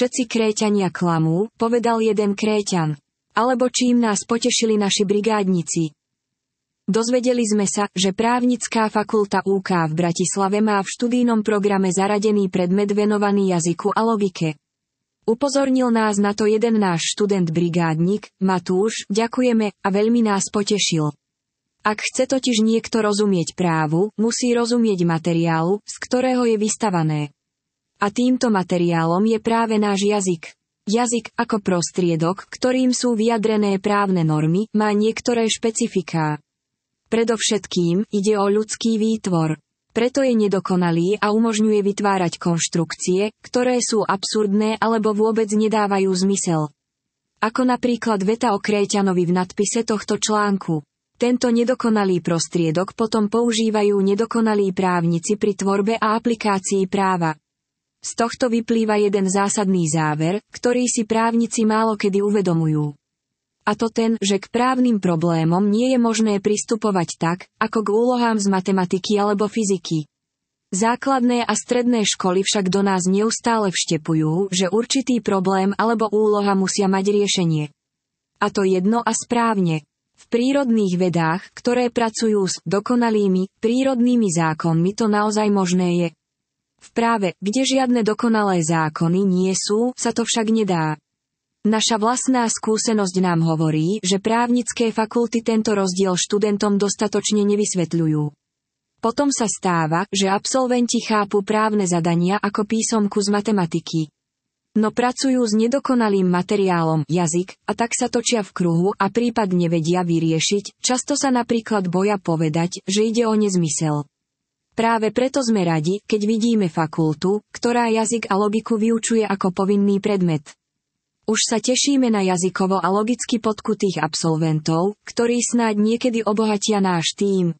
všetci Kréťania klamú, povedal jeden Kréťan. Alebo čím nás potešili naši brigádnici. Dozvedeli sme sa, že právnická fakulta UK v Bratislave má v študijnom programe zaradený predmet venovaný jazyku a logike. Upozornil nás na to jeden náš študent brigádnik, Matúš, ďakujeme, a veľmi nás potešil. Ak chce totiž niekto rozumieť právu, musí rozumieť materiálu, z ktorého je vystavané. A týmto materiálom je práve náš jazyk. Jazyk, ako prostriedok, ktorým sú vyjadrené právne normy, má niektoré špecifiká. Predovšetkým ide o ľudský výtvor. Preto je nedokonalý a umožňuje vytvárať konštrukcie, ktoré sú absurdné alebo vôbec nedávajú zmysel. Ako napríklad veta o Kréťanovi v nadpise tohto článku. Tento nedokonalý prostriedok potom používajú nedokonalí právnici pri tvorbe a aplikácii práva. Z tohto vyplýva jeden zásadný záver, ktorý si právnici málokedy uvedomujú. A to ten, že k právnym problémom nie je možné pristupovať tak, ako k úlohám z matematiky alebo fyziky. Základné a stredné školy však do nás neustále vštepujú, že určitý problém alebo úloha musia mať riešenie. A to jedno a správne. V prírodných vedách, ktoré pracujú s dokonalými, prírodnými zákonmi, to naozaj možné je. V práve, kde žiadne dokonalé zákony nie sú, sa to však nedá. Naša vlastná skúsenosť nám hovorí, že právnické fakulty tento rozdiel študentom dostatočne nevysvetľujú. Potom sa stáva, že absolventi chápu právne zadania ako písomku z matematiky. No pracujú s nedokonalým materiálom, jazyk, a tak sa točia v kruhu a prípad nevedia vyriešiť, často sa napríklad boja povedať, že ide o nezmysel. Práve preto sme radi, keď vidíme fakultu, ktorá jazyk a logiku vyučuje ako povinný predmet. Už sa tešíme na jazykovo a logicky podkutých absolventov, ktorí snáď niekedy obohatia náš tím.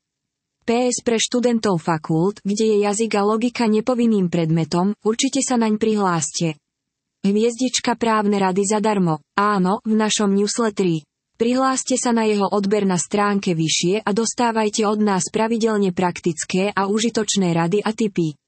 PS pre študentov fakult, kde je jazyk a logika nepovinným predmetom, určite sa naň prihláste. Hviezdička právne rady zadarmo, áno, v našom newsletteri. Prihláste sa na jeho odber na stránke vyššie a dostávajte od nás pravidelne praktické a užitočné rady a tipy.